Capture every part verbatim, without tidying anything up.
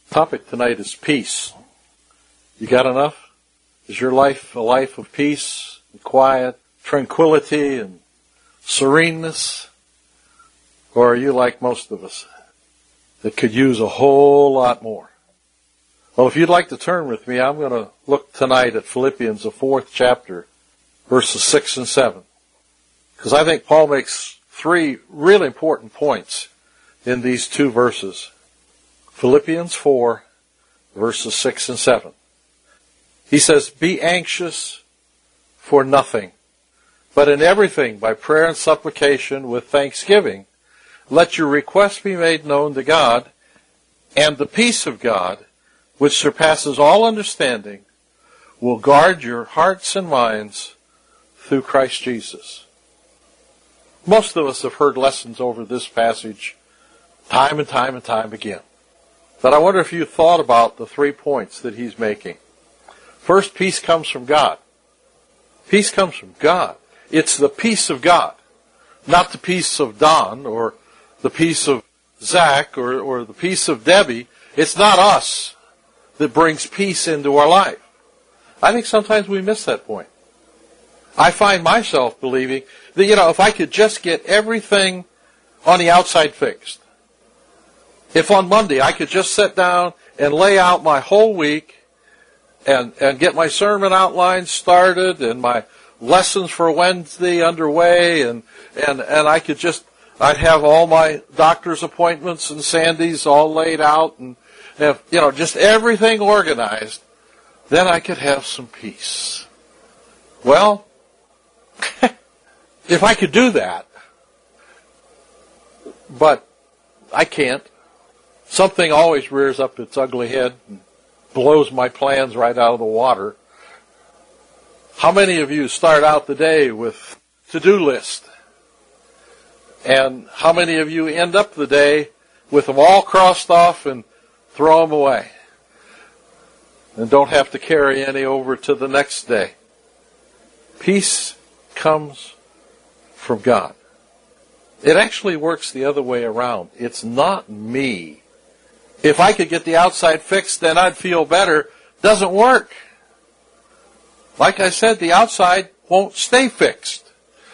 Topic tonight is peace. You got enough? Is your life a life of peace, and quiet, tranquility, and sereneness? Or are you like most of us that could use a whole lot more? Well, if you'd like to turn with me, I'm going to look tonight at Philippians, the fourth chapter, verses six and seven. Because I think Paul makes three really important points in these two verses. Philippians four, verses six and seven. He says, "Be anxious for nothing, but in everything, by prayer and supplication with thanksgiving, let your requests be made known to God, and the peace of God, which surpasses all understanding, will guard your hearts and minds through Christ Jesus." Most of us have heard lessons over this passage time and time and time again. But I wonder if you thought about the three points that he's making. First, peace comes from God. Peace comes from God. It's the peace of God, not the peace of Don or the peace of Zach or, or the peace of Debbie. It's not us that brings peace into our life. I think sometimes we miss that point. I find myself believing that, you know, if I could just get everything on the outside fixed, if on Monday I could just sit down and lay out my whole week and, and get my sermon outline started and my lessons for Wednesday underway, and, and, and I could just, I'd have all my doctor's appointments and Sandy's all laid out and have, you know, just everything organized, then I could have some peace. Well, if I could do that, but I can't. Something always rears up its ugly head and blows my plans right out of the water. How many of you start out the day with a to-do list? And how many of you end up the day with them all crossed off and throw them away? And don't have to carry any over to the next day. Peace comes from God. It actually works the other way around. It's not me. If I could get the outside fixed, then I'd feel better. Doesn't work. Like I said, the outside won't stay fixed.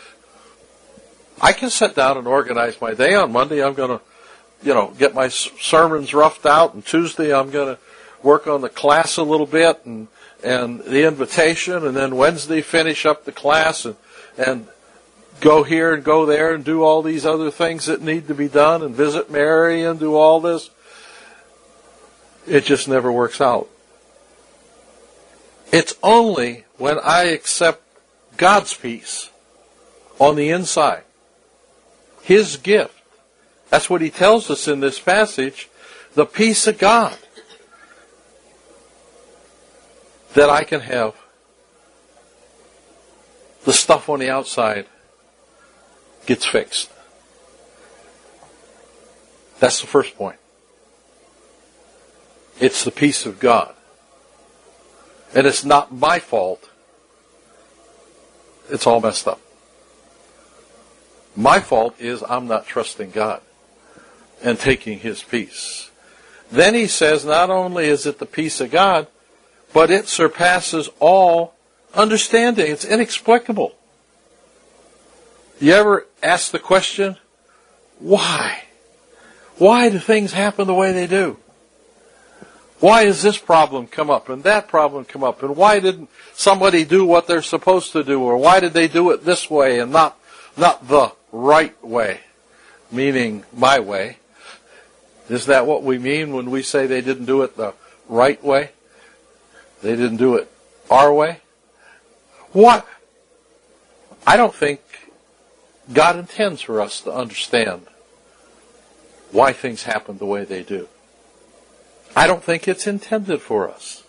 I can sit down and organize my day. On Monday, I'm going to, you know, get my sermons roughed out, and Tuesday I'm going to work on the class a little bit and and the invitation, and then Wednesday finish up the class and and go here and go there and do all these other things that need to be done and visit Mary and do all this. It just never works out. It's only when I accept God's peace on the inside, His gift. That's what He tells us in this passage, the peace of God, that I can have the stuff on the outside gets fixed. That's the first point. It's the peace of God. And it's not my fault. It's all messed up. My fault is I'm not trusting God and taking His peace. Then he says not only is it the peace of God, but it surpasses all understanding. It's inexplicable. You ever ask the question, why? Why do things happen the way they do? Why has this problem come up and that problem come up? And why didn't somebody do what they're supposed to do? Or why did they do it this way and not, not the right way? Meaning my way. Is that what we mean when we say they didn't do it the right way? They didn't do it our way? What? I don't think God intends for us to understand why things happen the way they do. I don't think it's intended for us.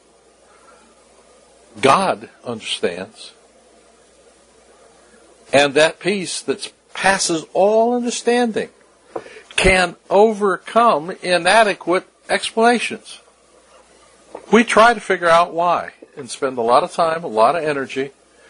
God understands. And that peace that passes all understanding can overcome inadequate explanations. We try to figure out why and spend a lot of time, a lot of energy,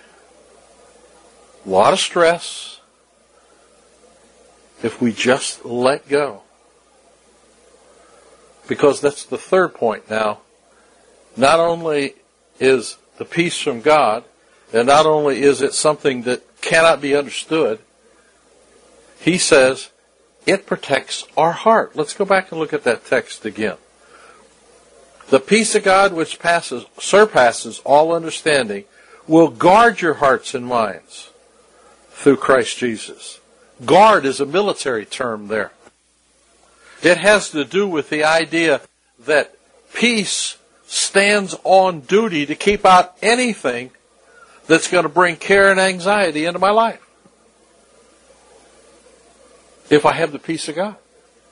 a lot of stress, if we just let go Because that's the third point now. Not only is the peace from God, and not only is it something that cannot be understood, he says it protects our heart. Let's go back and look at that text again. The peace of God which passes, surpasses all understanding will guard your hearts and minds through Christ Jesus. Guard is a military term there. It has to do with the idea that peace stands on duty to keep out anything that's going to bring care and anxiety into my life. If I have the peace of God.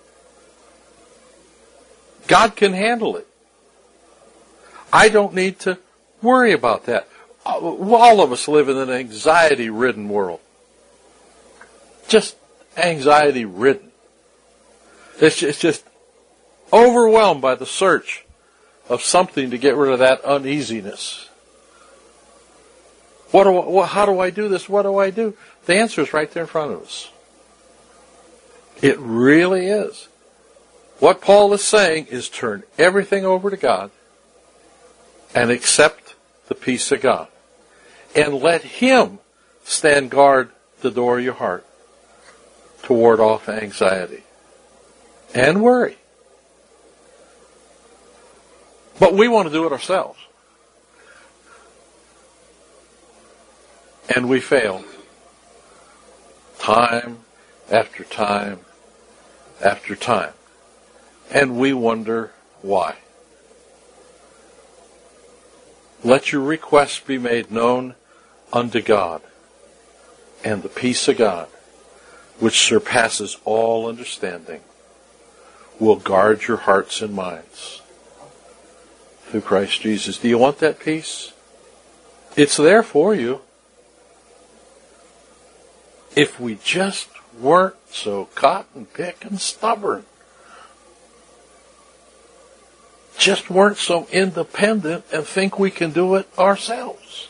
God can handle it. I don't need to worry about that. All of us live in an anxiety-ridden world. Just anxiety-ridden. It's just overwhelmed by the search of something to get rid of that uneasiness. What do I, how do I do this? What do I do? The answer is right there in front of us. It really is. What Paul is saying is turn everything over to God and accept the peace of God. And let Him stand guard the door of your heart to ward off anxiety and worry. But we want to do it ourselves. And we fail. Time after time after time. And we wonder why. Let your requests be made known unto God, and the peace of God, which surpasses all understanding, will guard your hearts and minds through Christ Jesus. Do you want that peace? It's there for you. If we just weren't so cotton picking stubborn. Just weren't so independent and think we can do it ourselves.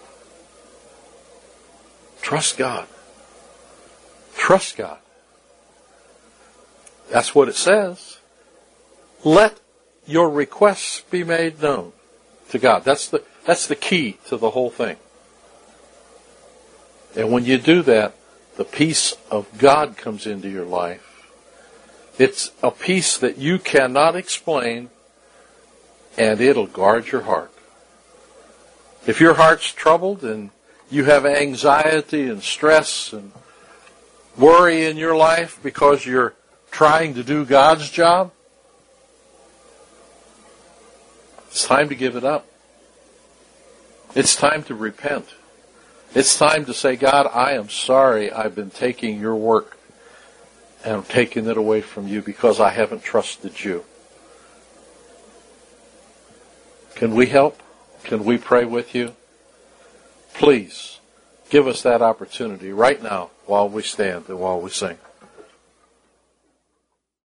Trust God. Trust God. That's what it says. Let your requests be made known to God. That's the, that's the key to the whole thing. And when you do that, the peace of God comes into your life. It's a peace that you cannot explain, and it'll guard your heart. If your heart's troubled and you have anxiety and stress and worry in your life because you're trying to do God's job, it's time to give it up. It's time to repent. It's time to say, God, I am sorry I've been taking your work and I'm taking it away from you because I haven't trusted you. Can we help? Can we pray with you? Please, give us that opportunity right now while we stand and while we sing.